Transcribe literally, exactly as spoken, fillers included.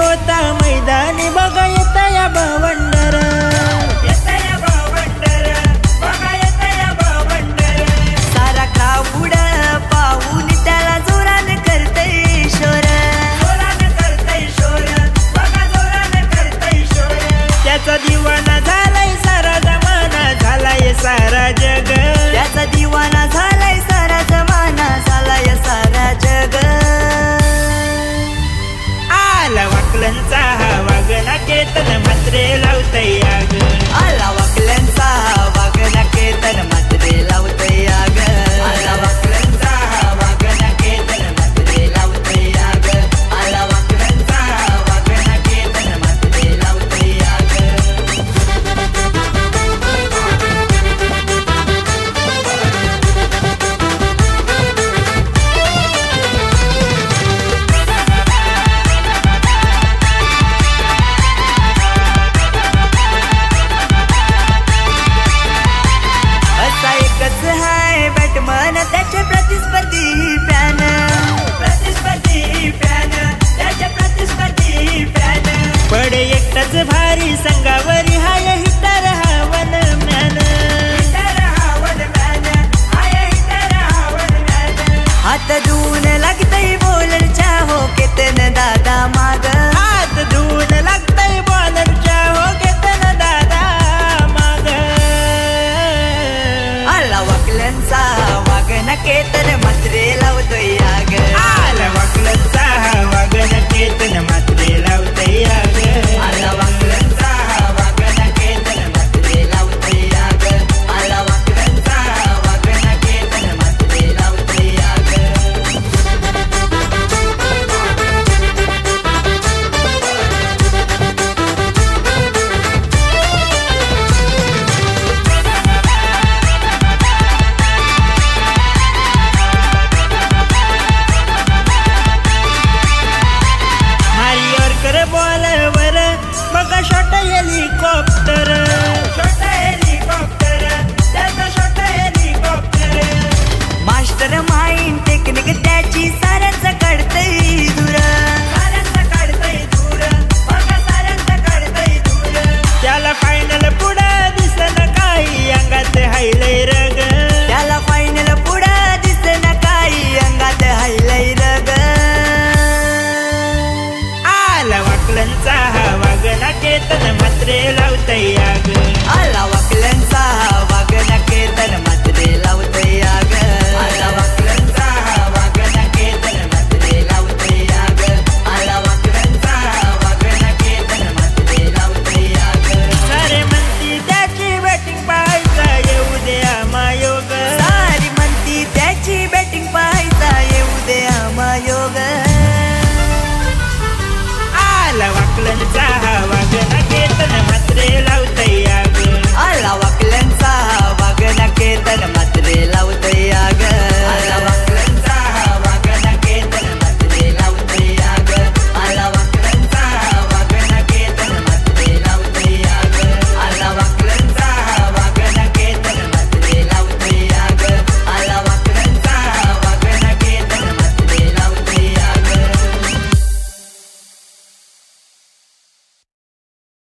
होता मैदानी बघा येता या भावंडर येता या भावंडर बघा येता या भावंडर सारा क्राऊड पाहून त्याला जोरान करतय शोर जोरान करतय शोर बघा जोरान करतय शोर त्याचा दिवाना झालाय सारा जमाना झालाय सारा जग त्याचा दिवाना झालाय सारा जमाना झालाय सारा जग आला वाकलंचा हा वागणा केतन मात्रे लावतय आग आला वाकल्यांचा वागणा केतन मात्रे लावतय आग आला वाकलंचा हा वागणा केतन मात्रे लावतय आग आला वाकल्यांचा वागणा केतन मात्रे लावतय आग असा एकच हाय बॅटमन त्याचे प्रतिस्पर्धी फॅन प्रतिस्पर्धी फॅन त्याच्या प्रतिस्पर्धी फॅन पडे एकटाच भारी संगावरी हाय हिटर हा वन मॅन हिटर हा वन मॅन हाय हिटर हा वन मॅन हात धुवून लागतय बॉलरच्या हो केतन दादा माग हात धुवून लागतय बॉलरच्या हो केतन दादा माग आला वाकल्यांचा वागणा केतन मात्रे लावतोय आग आला वाकलंचा हा वागण केतन मात्रे लावतय आग आला वाकल्यांचा वागणा केतन मात्रे लावतोय आग आला वाकल्यांचा वागणा केतन मात्रे लावतोय आग मारियर कर बॉलवर बघा शॉट हेलिकॉप्टर शॉट हेलिकॉप्टर त्याचा shot helicopter master mind technique त्याची साऱ्यांचा काढतय दूर साऱ्यांचा काढतय दूर बघा साऱ्यांचा काढतय दूर त्याला फायनल पुढं दिसन काही अंगात हायलय रग त्याला फायनल पुढं दिसना काही अंगात हायलय रग आला वाकलंचा हा वागणा केतन मात्रे लावतय आग आला वाकल्यांचा वागणा केतन मात्रे लावतय आग आला वाकल्यांचा वागणा केतन मात्रे लावतय आग आला वाकल्यांचा वागणा केतन मात्रे लावतय आग सारे म्हणती त्याची बॅटिंग पाहायचा येऊ द्या मायोग सारी म्हणती त्याची बॅटिंग पाहायचा येऊ दे आमायोग आला वाकलंचा हा वागणा केतन मात्रे लावतय आग आला वाकल्यांचा वागणा केतन मात्रे